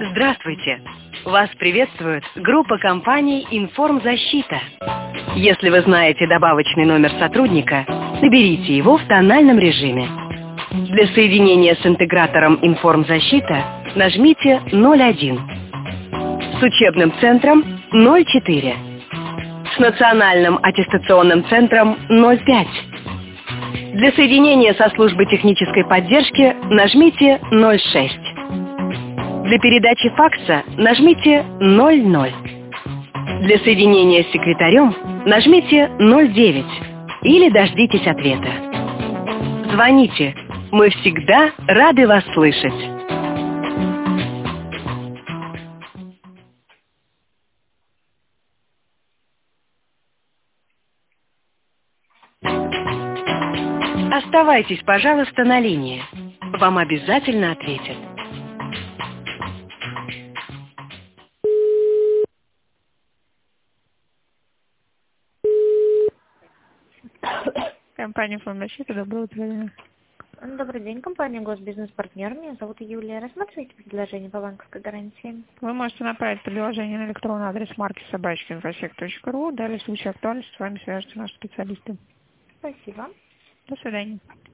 Здравствуйте! Вас приветствует группа компаний «Информзащита». Если вы знаете добавочный номер сотрудника, наберите его в тональном режиме. Для соединения с интегратором «Информзащита» нажмите 01. С учебным центром 04. С национальным аттестационным центром 05. Для соединения со службой технической поддержки нажмите 06. Для передачи факса нажмите 00. Для соединения с секретарем нажмите 09 или дождитесь ответа. Звоните, мы всегда рады вас слышать. Оставайтесь, пожалуйста, на линии. Вам обязательно ответят. Компания «Информзащита», доброе утро. Добрый день, компания «Госбизнес-партнер». Меня зовут Юлия. Рассматриваете предложение по банковской гарантии? Вы можете направить предложение на электронный адрес marki@infosec.ru. Далее, в случае актуальности, с вами свяжутся наши специалисты. Спасибо. До свидания.